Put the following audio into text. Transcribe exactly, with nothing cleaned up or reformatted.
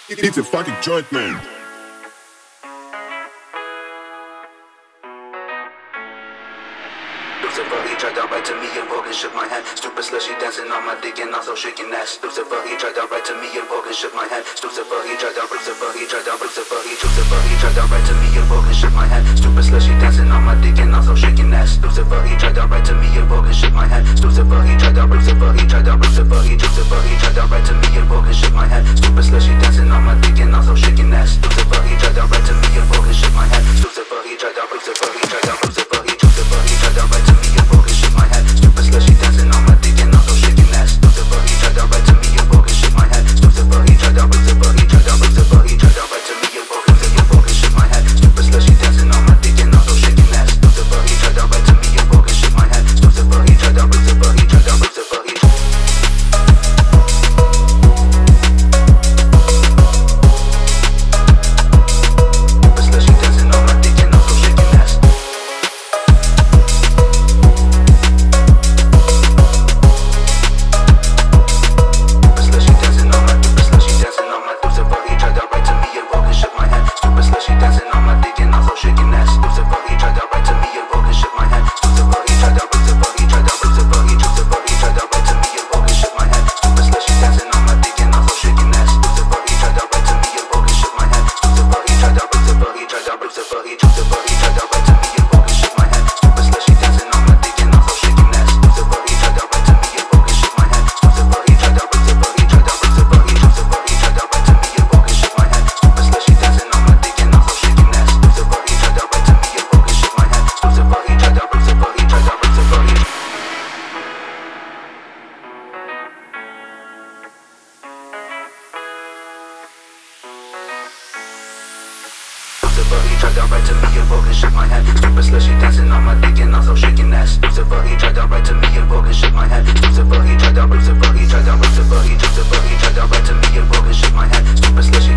It's a fucking joint, man. Lucifer, he tried out right to me and woke and shook my hand. Stupid slushy dancing on my dick and also shaking ass. Lucifer, he tried out right to me and woke and shook my hand. Lucifer, he tried out, Lucifer, he tried out, Lucifer, he, Lucifer, he tried out right to me and woke and shook my hand. Stupid slushy dancing on my dick and also shaking ass. Lucifer, he tried out right to me and woke and shook my hand. Lucifer, he tried out, Lucifer, he tried out, Lucifer, he, Lucifer, he tried out right to me and woke and shook my hand. Stupid slushy dancing on my dick and also shaking ass. Lucifer, he tried out right to me and woke and shook my hand. Lucifer, he tried out, Lucifer, he tried out, Lucifer, he, Lucifer, he tried out right to me and woke and shook my hand. Stupid slushy dancing on my dick and also shaking ass. Lucifer, he tried out right to me and woke and shook my hand. Lucifer, he tried out, Lucifer, he tried out, Lucifer, he tried out right to me and woke and woke and shook my hand. Stupid slushy dancing on my dick and also shaking ass. Lucifer, he tried out right to me and woke and shook my hand. Lucifer, he tried out, Lucifer, he tried out, Lucifer, he. Lucifer, he tried out right to me and woke and shook my hand. Stupid slushy dancing on my dick and also shaking ass. Lucifer, he tried out right to me and woke and shook my hand. Lucifer, he tried out, Lucifer, he tried out, Lucifer, he, Lucifer, he tried out right to me and woke and shook my hand. Stupid slushy